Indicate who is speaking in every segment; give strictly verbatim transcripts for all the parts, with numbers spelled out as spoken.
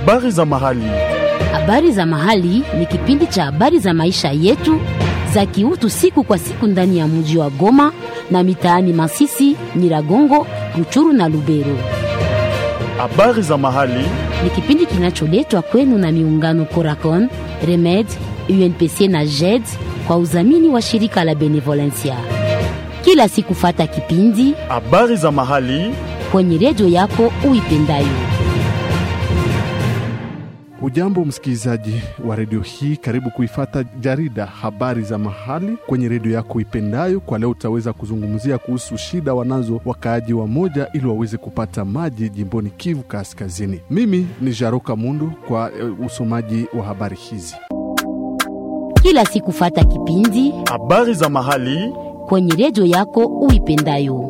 Speaker 1: Habari za mahali.
Speaker 2: Habari za mahali ni kipindi cha habari za maisha yetu za kiutu siku kwa siku ndani ya mji wa Goma na mitaani Masisi, Nyiragongo, Ruchuru na Lubero.
Speaker 1: Habari za mahali
Speaker 2: ni kipindi kinacholetwa kwenu na miungano Coracon, Remed, U N P C na J E D kwa udhamini wa shirika la Benevolencia. Kila siku fata kipindi
Speaker 1: Habari za mahali
Speaker 2: kwenye redio yako uipendayo.
Speaker 3: Ujambo msikilizaji wa redio hii, karibu kuifata jarida Habari za Mahali kwenye redio yako ipendayo. Kwa leo utaweza kuzungumzia kuhusu shida wanazo wakaaji wa moja ili waweze kupata maji jimboni Kivu Kaskazini. Mimi ni Jaroka Mundu kwa uh, usomaji wa habari hizi.
Speaker 2: Kila siku fata kipindi
Speaker 1: Habari za Mahali
Speaker 2: kwenye redio yako uipendayo.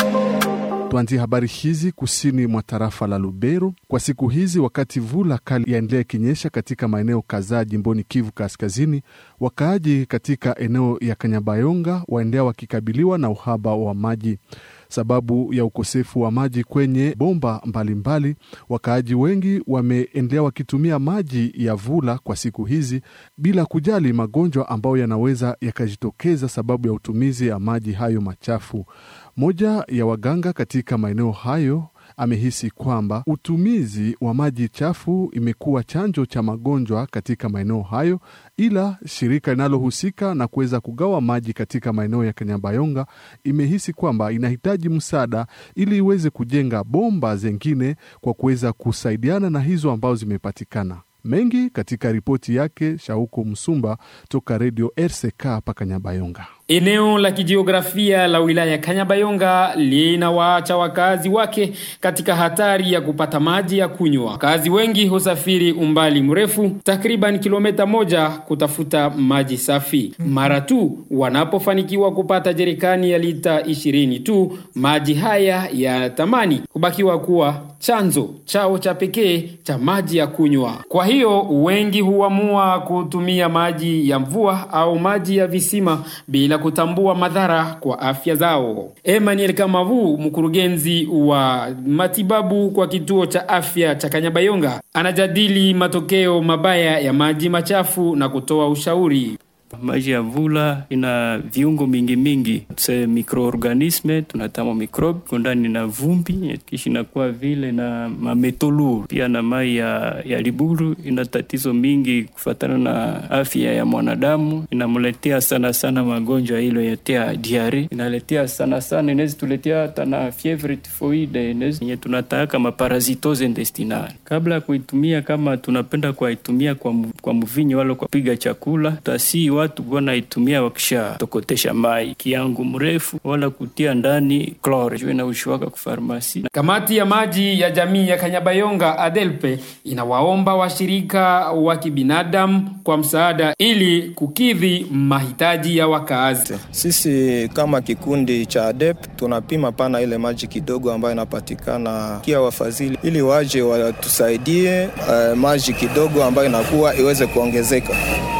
Speaker 3: Tuanzie habari hizi kusini mwa tarafa la Lubero. Kwa siku hizi, wakati vula kali yaendelea kinyesha katika maeneo kadhaa jimboni Kivu Kaskazini, wakaaji katika eneo ya Kanyabayonga waendelea wakikabiliwa na uhaba wa maji. Sababu ya ukosefu wa maji kwenye bomba mbalimbali, wakaaji wengi wameendelea wakitumia maji ya vula kwa siku hizi bila kujali magonjwa ambayo yanaweza yakajitokeza sababu ya utumizi ya maji hayo machafu. Moja ya waganga katika maeneo hayo amehisi kwamba utumizi wa maji chafu imekuwa chanjo cha magonjwa katika maeneo hayo, ila shirika linalohusika na kuweza kugawa maji katika maeneo ya Kanyabayonga imehisi kwamba inahitaji msaada ili iweze kujenga bomba zingine kwa kuweza kusaidiana na hizo ambazo zimepatikana. Mengi katika ripoti yake Shauko Msumba toka Radio R C K hapa Kanyabayonga.
Speaker 4: Eneo la kijiografia la wilaya Kanyabayonga linawaacha wakazi wake katika hatari ya kupata maji ya kunywa. Wakazi wengi husafiri umbali mrefu takriban kilomita moja kutafuta maji safi. Mara tu wanapofanikiwa kupata jerikani ya lita ishirini tu, maji haya ya tamani kubakiwa kuwa chanzo chao cha pekee cha maji ya kunywa. Kwa hiyo wengi huamua kutumia maji ya mvua au maji ya visima bila kutambua madhara kwa afya zao. Emmanuel Kamavu, mkurugenzi wa matibabu kwa kituo cha afya cha Kanyabayonga, anajadili matokeo mabaya ya maji machafu na kutoa ushauri.
Speaker 5: Maji ya mvula ina viungo mingi mingi, tse mikroorganisme, tunatama mikrobi, kondani na vumbi, kisha inakuwa vile na mametolu. Pia na mai ya, ya liburu ina tatizo mingi kufatana na afya ya mwanadamu. Inamletea sana sana magonjwa hilo yatea diare. Inaletea sana sana, inezi tuletea hata na fievre typhoide, inezi nye tunataka maparasitose intestinale. Kabla ya kuitumia, kama tunapenda kuitumia kwa, kwa mvinyo wala kwa piga chakula, tasi watu wana itumia wakisha tokotesha mai kiangu mrefu wala kutia ndani klore juu na ushuaka kwa farmasi.
Speaker 4: Kamati ya maji ya jamii ya Kanyabayonga Adelpe inawaomba washirika wa kibinadamu kwa msaada ili kukidhi mahitaji ya wakazi.
Speaker 6: Sisi kama kikundi cha Adep tunapima pana ile maji kidogo ambayo inapatikana kia wafadhili ili waje watusaidie uh, maji kidogo ambayo inakuwa iweze kuongezeka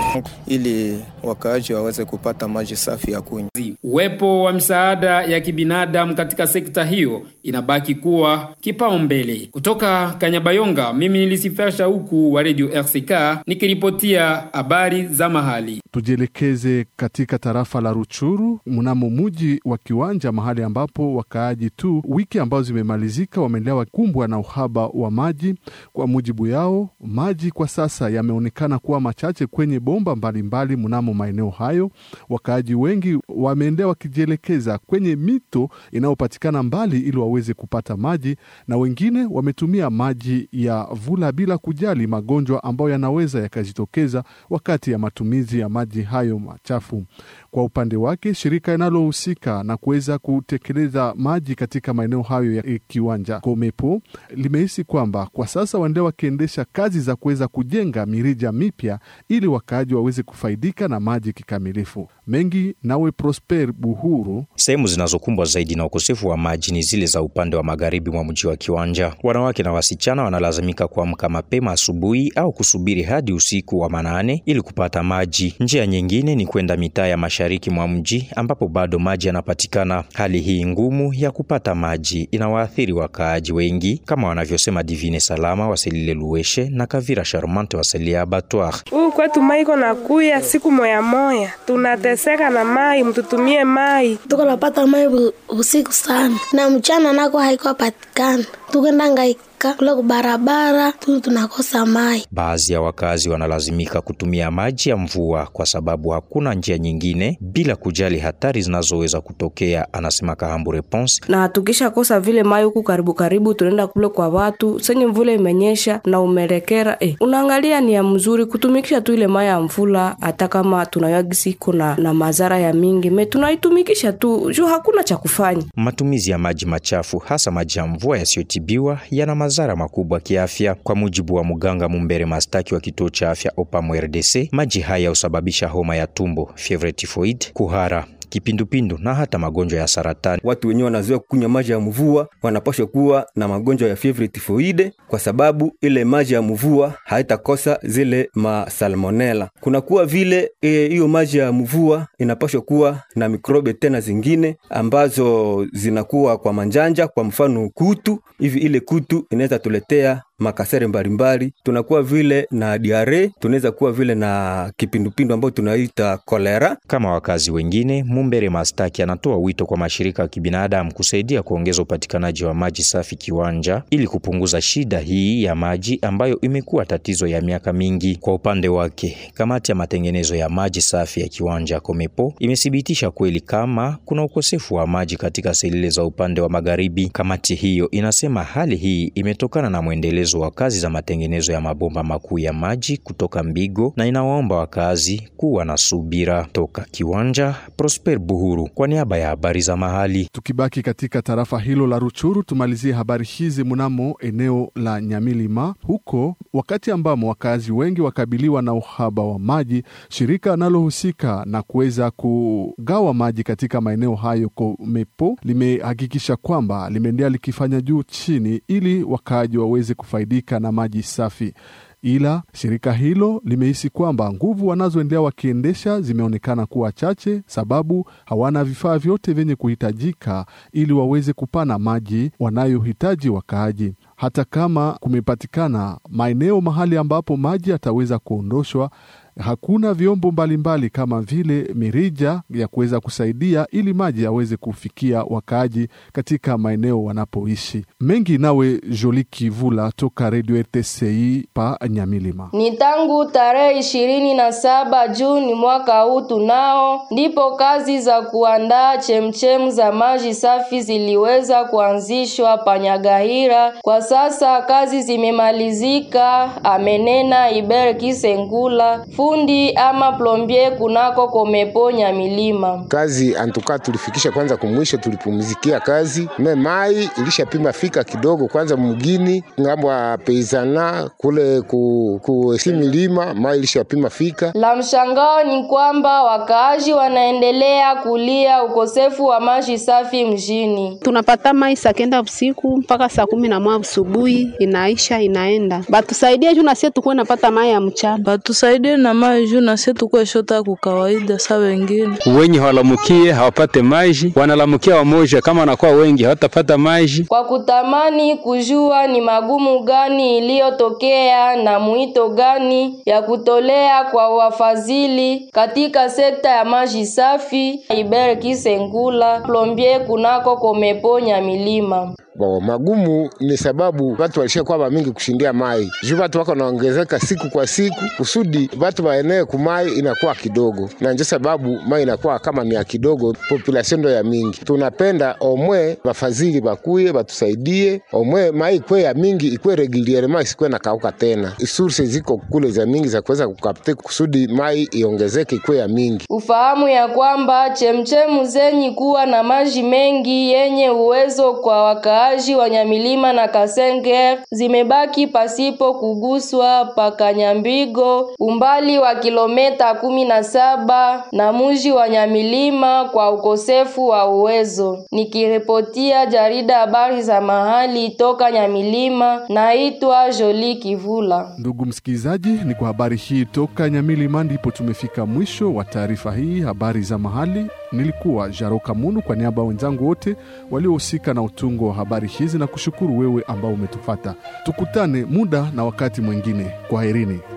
Speaker 6: ili wakaaji waweze kupata maji safi ya kunywa.
Speaker 4: Uwepo wa msaada ya kibinadamu katika sekta hiyo inabaki kuwa kipaumbele. Kutoka Kanyabayonga, mimi nilisifasha huku wa Radio R C K nikiripotia habari za mahali.
Speaker 3: Tujielekeze katika tarafa la Ruchuru, mnamo mji wa Kiwanja, mahali ambapo wakaaji tu wiki ambazo zimemalizika wameendelea kukumbwa na uhaba wa maji. Kwa mujibu yao, maji kwa sasa yameonekana kuwa machache kwenye bomba mbalimbali mnamo maeneo hayo. Wakaaji wengi wameendelea wakijielekeza kwenye mito inayopatikana mbali ili waweze kupata maji, na wengine wametumia maji ya vula bila kujali magonjwa ambayo yanaweza yakajitokeza wakati ya matumizi ya maji hayo machafu. Kwa upande wake, shirika linalohusika na kuweza kutekeleza maji katika maeneo hayo ya Kiwanja, Komepo, limehisi kwamba kwa sasa waendelea wakiendesha kazi za kuweza kujenga mirija mipya ili wakaaji waweze kufaidika na maji kikamilifu. Mengi nawe Prosper Buhuru.
Speaker 7: Sehemu zinazokumbwa zaidi na ukosefu wa maji ni zile za upande wa magharibi mwa mji wa Kiwanja. Wanawake na wasichana wanalazimika kuamka mapema asubuhi au kusubiri hadi usiku wa manane ili kupata maji. Njia nyingine ni kwenda mitaa ya mashariki mwa mji ambapo bado maji yanapatikana. Hali hii ngumu ya kupata maji inawaathiri wakaaji wengi, kama wanavyosema Divine Salama wa Selile Lueshe na Kavira Charmante wa Selia Abattoir.
Speaker 8: Huko kwetu mai iko nakuya siku moya moya. Tunateseka na mai, mtutumie mai.
Speaker 9: Tuko napata mai usiku sana. Na mchana nako haiko patikana. Tukenda ngaika kule kubarabara tu tunakosa mai.
Speaker 7: Baadhi ya wakazi wanalazimika kutumia maji ya mvua kwa sababu hakuna njia nyingine bila kujali hatari zinazoweza kutokea, anasema Kahambu Response.
Speaker 8: Na tukisha kosa vile mai huku karibu karibu tunaenda kule kwa watu, senye mvula imenyesha na umerekera eh. Unaangalia ni ya mzuri kutumikisha tu ile mai ya mvula hata kama tunayagisi kuna na madhara ya mingi, me tunaitumikisha tu, juu hakuna cha kufanya.
Speaker 7: Matumizi ya maji machafu hasa maji ya mvua yasiyotibiwa yana madhara makubwa kiafya. Kwa mujibu wa muganga Mumbere Mastaki wa kituo cha afya Opamu R D C, maji haya husababisha homa ya tumbo, fievre typhoid, kuhara, kipindupindu na hata magonjwa ya saratani.
Speaker 10: Watu wenyewe wanazoea kunywa maji ya mvua wanapaswa kuwa na magonjwa ya fievre typhoid kwa sababu ile maji ya mvua haitakosa zile ma salmonella. Kuna kuwa vile hiyo e, maji ya mvua inapaswa kuwa na mikrobe tena zingine ambazo zinakuwa kwa manjanja, kwa mfano kutu. Hivi ile kutu inaweza tuletea makasere mbalimbali. Tunakuwa vile na diare, tunaweza kuwa vile na kipindupindu ambao tunaita kolera.
Speaker 7: Kama wakazi wengine, Mumbere Mastaki anatoa wito kwa mashirika ya kibinadamu kusaidia kuongeza upatikanaji wa maji safi Kiwanja ili kupunguza shida hii ya maji ambayo imekuwa tatizo ya miaka mingi. Kwa upande wake, kamati ya matengenezo ya maji safi ya Kiwanja Komepo imethibitisha kweli kama kuna ukosefu wa maji katika selile za upande wa magharibi. Kamati hiyo inasema hali hii imetokana na muendelezo wa kazi za matengenezo ya mabomba makuu ya maji kutoka Mbigo, na inawaomba wakazi kuwa na subira. Toka Kiwanja, Prosper Buhuru kwa niaba ya habari za mahali.
Speaker 3: Tukibaki katika tarafa hilo la Ruchuru, tumalizie habari hizi mnamo eneo la Nyamilima. Huko wakati ambamo wakazi wengi wakabiliwa na uhaba wa maji, shirika nalohusika na kuweza kugawa maji katika maeneo hayo Komepo limehakikisha kwamba limeendelea likifanya juu chini ili wakaji waweze kufaidika na maji safi. Ila shirika hilo limehisi kwamba nguvu wanazoendelea wakiendesha zimeonekana kuwa chache, sababu hawana vifaa vyote vyenye kuhitajika ili waweze kupana maji wanayohitaji wakaaji. Hata kama kumepatikana maeneo mahali ambapo maji yataweza kuondoshwa, hakuna vyombo mbalimbali kama vile mirija ya kuweza kusaidia ili maji yaweze kufikia wakaaji katika maeneo wanapoishi. Mengi nawe Jolie Kivula toka Radio R T C I pa Nyamilima.
Speaker 11: Ni tangu tarehe ishirini na saba Juni mwaka huu tunao ndipo kazi za kuandaa chemchemu za maji safi ziliweza kuanzishwa Panyagahira. Kwa sasa kazi zimemalizika, amenena Iber Kisengula, fundi ama plombier kunako Komepo Nyamilima.
Speaker 12: Kazi antuka tulifikisha kwanza kumwisho, tulipumzikia kazi. Me mai ilishapima fika kidogo kwanza mugini ngambo wa peizana kule ku, ku similima mai ilishapima fika.
Speaker 11: La mshangao ni kwamba wakaaji wanaendelea kulia ukosefu wa maji safi mjini.
Speaker 13: Tunapata mai saa kenda usiku mpaka saa kumi na moja asubuhi, inaisha inaenda. Batusaidie juu na sisi tukue napata mai ya mchana.
Speaker 14: Batusaidie na mai juu na sisi tukue shota kwa kawaida sawa wengine.
Speaker 15: Wengi hawalamukie hawapate maji, wanalamukia wamoja kama wanakuwa wengi hawatapata maji.
Speaker 11: Kwa kutamani kujua ni magumu gani iliyotokea na mwito gani ya kutolea kwa wafadhili katika sekta ya maji safi, Iber Kisengula, plombier kunako Komepo Nyamilima.
Speaker 12: Bo, magumu ni sababu watu walishakuwa mingi kushindia mai. Juu watu wako naongezeka siku kwa siku, kusudi watu waenee kumai inakuwa kidogo. Na ndio sababu mai inakuwa kama ni kidogo, population ndo ya mingi. Tunapenda omwe wafadhili bakuye batusaidie, omwe mai kwe ya mingi ikwe reguliere, mai sikwe na kauka tena. Source ziko kule za mingi za kuweza kukapte kusudi mai iongezeke ikwe ya mingi.
Speaker 11: Ufahamu ya kwamba chemchemu zenye kuwa na maji mengi yenye uwezo kwa waka wakaaji wa Nyamilima na Kasenger zimebaki pasipo kuguswa pa Kanyambigo, umbali wa kilomita kumi na saba na mji wa Nyamilima kwa ukosefu wa uwezo. Nikiripotia jarida habari za mahali toka Nyamilima, naitwa Jolie Kivula.
Speaker 3: Ndugu msikilizaji, ni kwa habari hii toka Nyamilima ndipo tumefika mwisho wa taarifa hii habari za mahali. Nilikuwa Jaroka Munu kwa niaba wenzangu wote waliohusika na utungo wa habari hizi, na kushukuru wewe ambao umetufata. Tukutane muda na wakati mwingine. Kwaherini.